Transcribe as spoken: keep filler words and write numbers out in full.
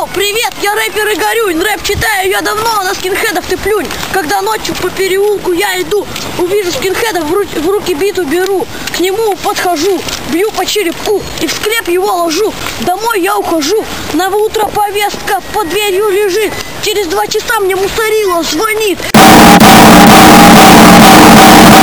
Йоу, привет, я рэпер Игорюнь. Рэп читаю я давно, на скинхедов ты плюнь. Когда ночью по переулку я иду, увижу скинхедов, в руки, в руки биту беру. К нему подхожу, бью по черепку и в склеп его ложу. Домой я ухожу, на утро повестка под дверью лежит. Через два часа мне мусорило звонит.